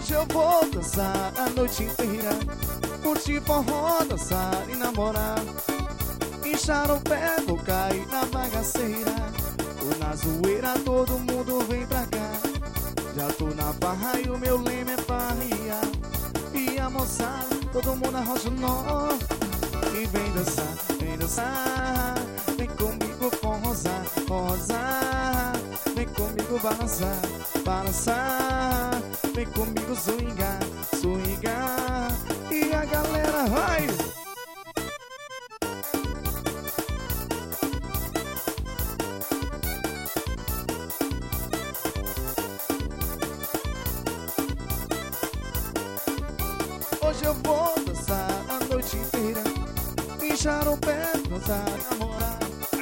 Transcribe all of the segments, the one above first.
Hoje eu vou dançar a noite inteira, curtir forró, dançar e namorar. Inchar o pé, vou cair na bagaceira. Tô na zoeira, todo mundo vem pra cá. Já tô na barra e o meu lema é farria. E a moçada, todo mundo arrocha o nó. E vem dançar, vem dançar. Vem comigo forrosar, forrosar. Vem comigo balançar, balançar. Vem comigo swingar, swingar. E a galera vai! Hoje eu vou dançar a noite inteira, inchar o pé, dançar e namorar.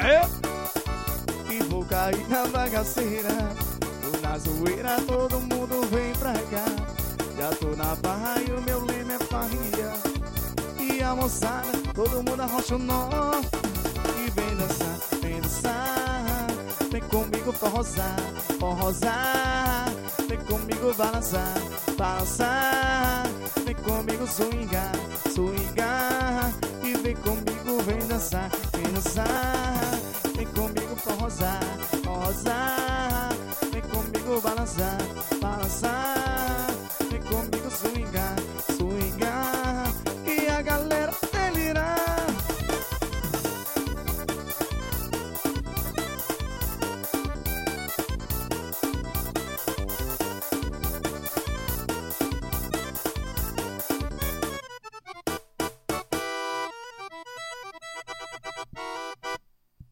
E vou cair na bagaceira. Tô na zoeira, todo mundo vem pra cá. Já tô na barra e o meu lema é farria. E a moçada, todo mundo arrocha o nó. E vem dançar, vem dançar. Vem comigo forrosar, forrosar. Vem comigo balançar, balançar. Vem comigo swingar, swingar. E vem comigo, vem dançar, vem dançar. Vem comigo forrosar, forrosar. Vem comigo balançar,